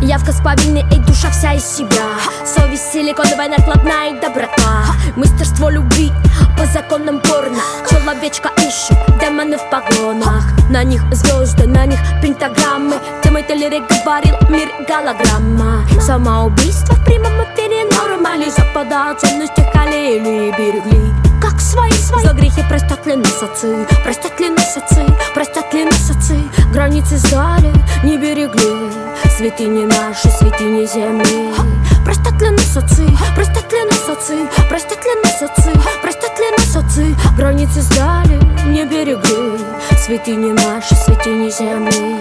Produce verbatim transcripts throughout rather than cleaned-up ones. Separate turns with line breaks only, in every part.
Явка с повинной, эй, душа вся из себя. Совесть силиконовая, накладная и доброта. Мастерство любви по законам порно. Человечка ищут, демоны в погонах. На них звезды, на них пентаграммы. Тимати Лирик говорил, мир голограмма. Самоубийство в прямом эфире нормали. Запада ценности халили и берегли как свои, свои. За грехи простят ли нас отцы, простят ли нас отцы, простят ли нас отцы. Границы сдали, не берегли святыни наши, святыни земли. Простят ли нас отцы, простят ли нас отцы, простят ли нас отцы, простят ли нас отцы. Границы сдали, не берегли святыни наши, святыни земли.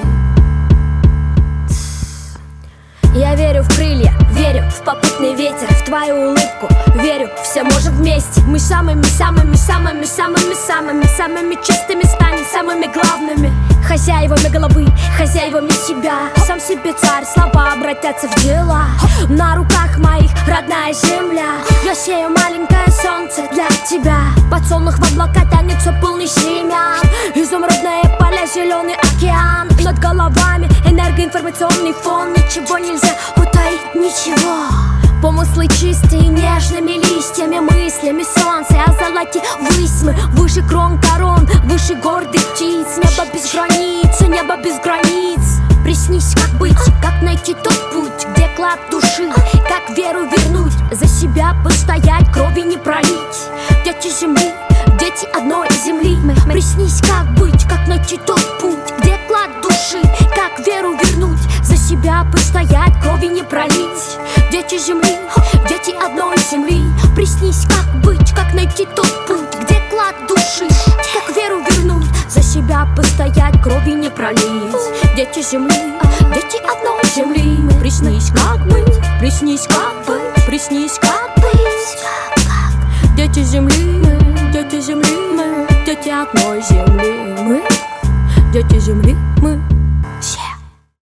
Я верю в крылья, верю в попутный ветер, в твою улыбку, верю, все можем вместе. Мы самыми, самыми, самыми, самыми, самыми, самыми чистыми станем, самыми главными. Хозяевами головы, хозяевами себя. Сам себе царь, слова обратятся в дела. На руках моих родная земля. Я сею маленькое солнце для тебя. Подсолнух в облака тянется полный семян. Изумрудные поля, зеленый океан. Над головами энергоинформационный фон. Ничего нельзя утаить, ничего. Помыслы чистые, нежными листьями, мыслями солнце озолоти высь мы. Выше крон корон, выше гордых птиц. Небо без границ, небо без границ. Приснись, как быть, как найти тот путь, где клад души, как веру вернуть, за себя постоять, крови не пролить. Дети земли, дети одной земли. Приснись, как быть, как найти тот путь, где клад души, как веру вернуть, за себя постоять, крови не пролить. Дети земли, дети одной земли. Приснись, как быть, как найти тот путь, где клад души, как веру вернуть, за себя постоять, крови не пролить. Дети земли, дети одной земли. Приснись, как быть, приснись, как быть, приснись, как быть. Дети земли, дети земли, мы, дети одной земли. Мы, дети земли, мы все.